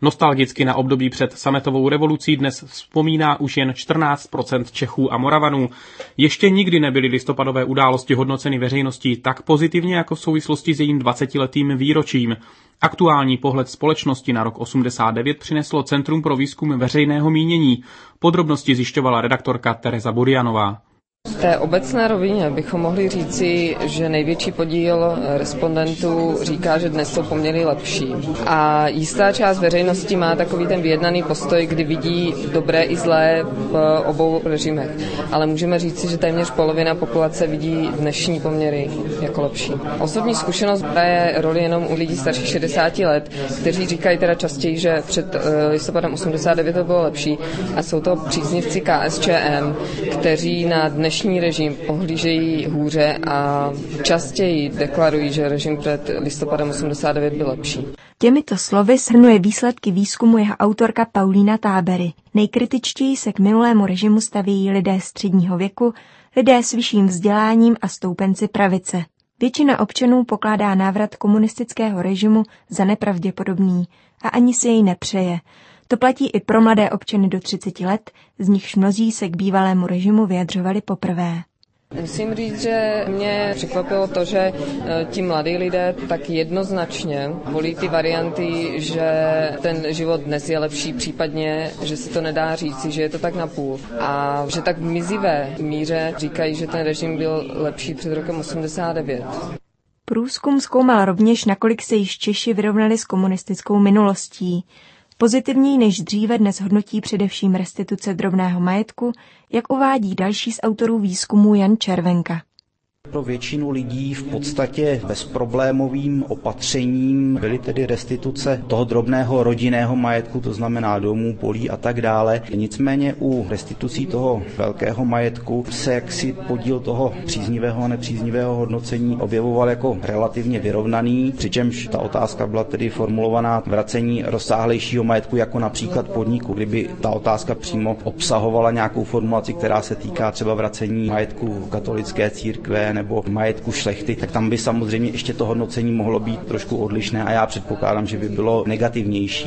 Nostalgicky na období před sametovou revolucí dnes vzpomíná už jen 14% Čechů a Moravanů. Ještě nikdy nebyly listopadové události hodnoceny veřejností tak pozitivně jako v souvislosti s jejím 20letým výročím. Aktuální pohled společnosti na rok 89 přineslo Centrum pro výzkum veřejného mínění. Podrobnosti zjišťovala redaktorka Tereza Burianová. V té obecné rovině bychom mohli říci, že největší podíl respondentů říká, že dnes jsou poměry lepší. A jistá část veřejnosti má takový ten vyjednaný postoj, kdy vidí dobré i zlé v obou režimech. Ale můžeme říci, že téměř polovina populace vidí dnešní poměry jako lepší. Osobní zkušenost hraje roli jenom u lidí starších 60 let, kteří říkají teda častěji, že před listopadem 89 to bylo lepší. A jsou to příznivci KSČM, kteří na dnešní režim pohlížejí hůře a častěji deklarují, že režim před listopadem 89 byl lepší. Těmito slovy shrnuje výsledky výzkumu jeho autorka Paulína Tábery. Nejkritičtěji se k minulému režimu staví lidé středního věku, lidé s vyšším vzděláním a stoupenci pravice. Většina občanů pokládá návrat komunistického režimu za nepravděpodobný a ani si jej nepřeje. To platí i pro mladé občany do 30 let, z nichž mnozí se k bývalému režimu vyjadřovali poprvé. Musím říct, že mě překvapilo to, že ti mladí lidé tak jednoznačně volí ty varianty, že ten život dnes je lepší, případně, že se to nedá říci, že je to tak napůl. A že tak v mizivé míře říkají, že ten režim byl lepší před rokem 89. Průzkum zkoumal rovněž, nakolik se již Češi vyrovnali s komunistickou minulostí. Pozitivněji než dříve dnes hodnotí především restituce drobného majetku, jak uvádí další z autorů výzkumu Jan Červenka. Pro většinu lidí v podstatě bezproblémovým opatřením byly tedy restituce toho drobného rodinného majetku, to znamená domů, polí a tak dále. Nicméně u restitucí toho velkého majetku se jaksi podíl toho příznivého a nepříznivého hodnocení objevoval jako relativně vyrovnaný, přičemž ta otázka byla tedy formulovaná vracení rozsáhlejšího majetku jako například podniku. Kdyby ta otázka přímo obsahovala nějakou formulaci, která se týká třeba vracení majetku katolické církve nebo majetku šlechty, tak tam by samozřejmě ještě to hodnocení mohlo být trošku odlišné a já předpokládám, že by bylo negativnější.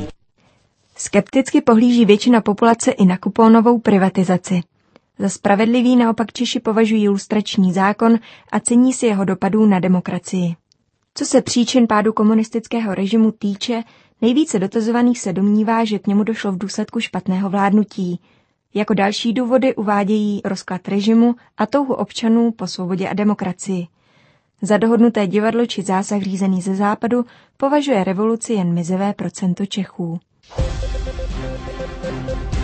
Skepticky pohlíží většina populace i na kuponovou privatizaci. Za spravedlivý naopak Češi považují lustrační zákon a cení si jeho dopadů na demokracii. Co se příčin pádu komunistického režimu týče, nejvíce dotazovaných se domnívá, že k němu došlo v důsledku špatného vládnutí. Jako další důvody uvádějí rozklad režimu a touhu občanů po svobodě a demokracii. Za dohodnuté divadlo či zásah řízený ze západu považuje revoluci jen mizivé procento Čechů.